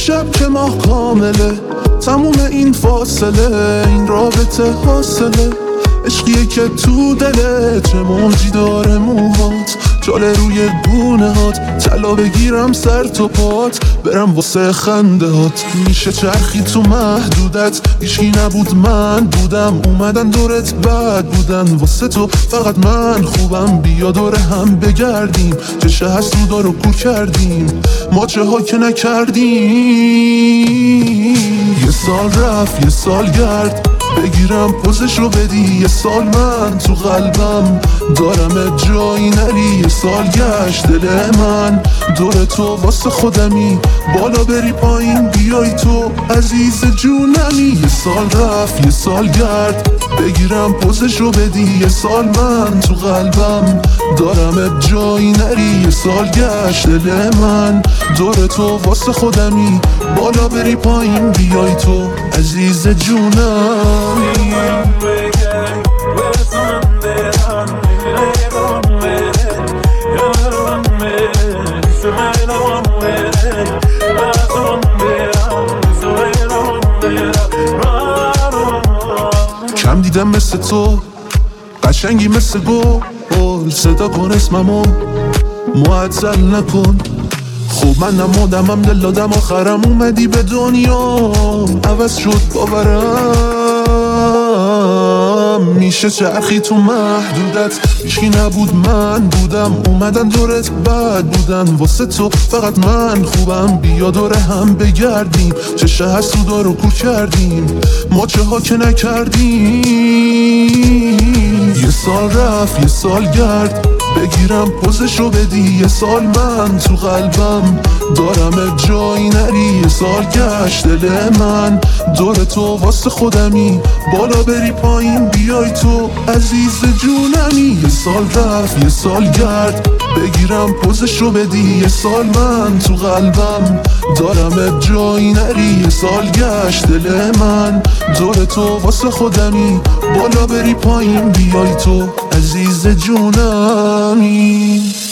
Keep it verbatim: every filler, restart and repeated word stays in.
شب که ماه کامله، تموم این فاصله این رابطه حاصله. عشقیه که تو دلت چه موجی داره موهات، جاله روی گونه هات، طلا بگیرم سر تو پات، برم واسه خنده هات. میشه چرخی تو محدودت، هیچکی نبود من بودم، اومدن دورت بد بودن واسه تو فقط من خوبم. بیا دور هم بگردیم، چشه هست رو دارو کور کردیم، ما چه ها که نکردیم. یه سال رفت یه سال گرد، بگیرم پوزش رو بدی. یه سال من تو قلبم دارم جایی نری. یه سال گشت دل من دور تو واسه خودمی، بالا بری پایین بیای تو عزیز جونمی. یه سال رفت یه سال گرد، بگیرم پوزش رو بدی. یه سال من تو قلبم دارم جایی نری. یه سال گشت دل من دور تو واسه خودمی، بالا بری پایین بیای تو عزیز جونم. کم دیدم مثل تو، قشنگی مثل گل، صدا کن اسممو معطل نکن. خوب من نمودمم دل دادم آخرم اومدی به دنیا، عوض شد باورم. میشه چرخی تو محدودت، هیچکی نبود من بودم، اومدن دورت بد بودن واسه تو فقط من خوبم. بیا دور هم بگردیم، چشه هست تو دارو کور کردیم، ما چه ها که نکردیم. یه سال رفت یه سال گرد، بگیرم پوزش رو بدی. یه سال من تو قلبم دارم جایی نری. یه سال گشت دل من دور تو واسه خودمی، بالا بری پایین بیای تو عزیز جونمی. یه سال رفت یه سال گرد، بگیرم پوزش رو بدی. یه سال من تو قلبم دارم جایی نری. یه سال گشت دل من دور تو واسه خودمی، بالا بری پایین بیای تو عزیز جونمی.